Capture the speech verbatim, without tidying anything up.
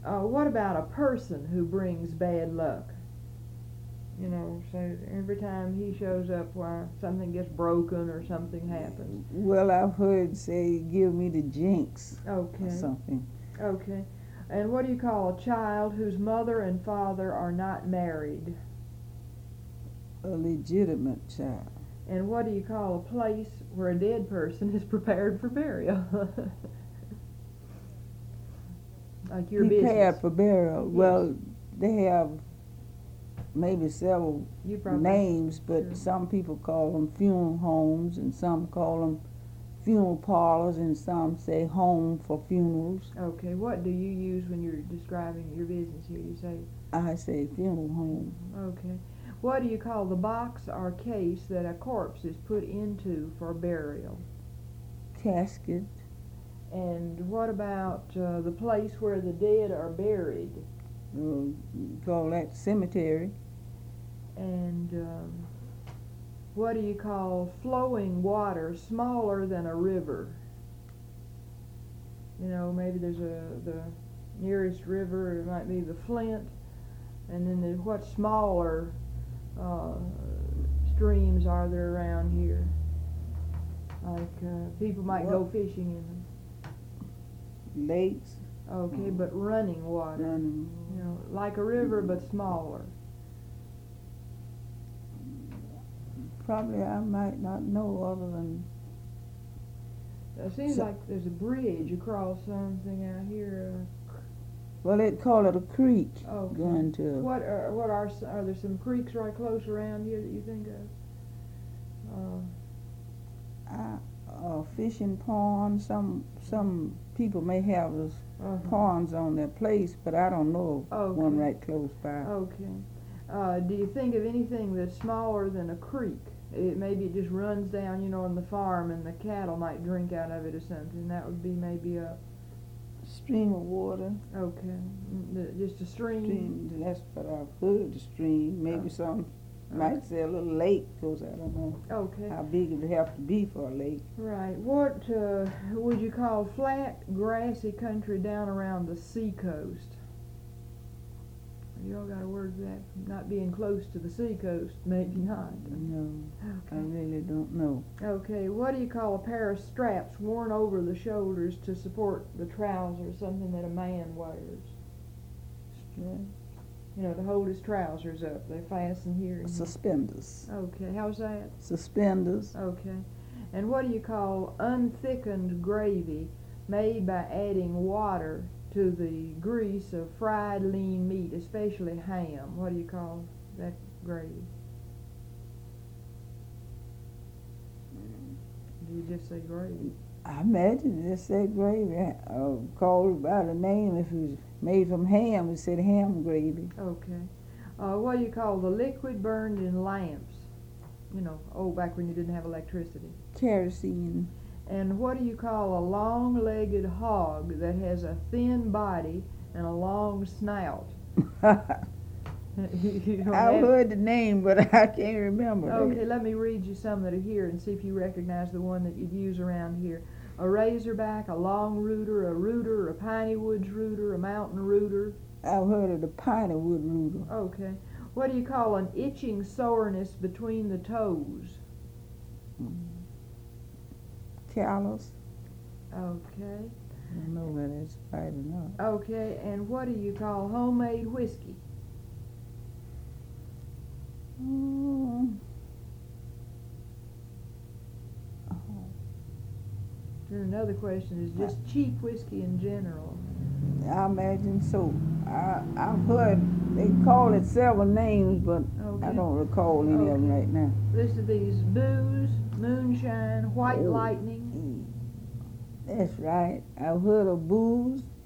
Uh, what about a person who brings bad luck? You know, so every time he shows up, why something gets broken or something happens. Well, I've heard say, give me the jinx Okay. or something. Okay. And what do you call a child whose mother and father are not married? A legitimate child. And what do you call a place where a dead person is prepared for burial? Like your Prepared business. for burial. Yes. Well, they have maybe several You probably names, but sure. some people call them funeral homes, and some call them funeral parlors, and some say home for funerals. Okay. What do you use when you're describing your business here? You say. I say funeral home. Okay. What do you call the box or case that a corpse is put into for burial? Casket. And what about uh, the place where the dead are buried? Uh, call that cemetery. And um, what do you call flowing water smaller than a river? You know, maybe there's a the nearest river, it might be the Flint, and then there's what smaller uh, streams are there around here? Like uh, people might What? go fishing in them. Lakes. Okay, but running water. Running. You know, like a river but smaller. Probably I might not know other than. It seems So- like there's a bridge across something out here. Well, they'd call it a creek. Uh, okay. Going to. What are what are s- are there some creeks right close around here that you think of? Uh, Uh, uh, fishing pond. Some some people may have those uh ponds on their place, but I don't know of Okay. one right close by. Okay. Uh, do you think of anything that's smaller than a creek? It maybe it just runs down, you know, on the farm, and the cattle might drink out of it or something. That would be maybe a Stream of water. okay, mm, the- just a stream. Stream. That's what I've heard. The stream. Maybe Oh. some might say a little lake, because I don't know Okay. how big it would have to be for a lake. Right. What uh, would you call flat, grassy country down around the seacoast? You all got a word for that? Not being close to the seacoast, maybe not. No, I Okay. really don't know. Okay. What do you call a pair of straps worn over the shoulders to support the trousers? Something that a man wears. Strap. You know, to hold his trousers up. They fasten here. And here. Suspenders. Okay. How's that? Suspenders. Okay. And what do you call unthickened gravy made by adding water to the grease of fried lean meat, especially ham? What do you call that gravy? Do you just say gravy? I imagine it said gravy. Uh, called by the name. If it was made from ham, it said ham gravy. Okay. Uh, what do you call the liquid burned in lamps? You know, oh, back when you didn't have electricity. Kerosene. And what do you call a long-legged hog that has a thin body and a long snout? You don't I've have- heard the name, but I can't remember. Okay, let me read you some that are here and see if you recognize the one that you'd use around here. A razorback, a long rooter, a rooter, a piney woods rooter, a mountain rooter. I've heard of the piney wood rooter. Okay. What do you call an itching soreness between the toes? Callus. Okay. I don't know whether it's right or not. Okay, and what do you call homemade whiskey? Mm. Oh. Then another question is just cheap whiskey in general. I imagine so. I, I've heard they call it several names, but Okay. I don't recall any of them Okay. right now. This is these booze, moonshine, white Oh. lightning. That's right. I've heard of booze,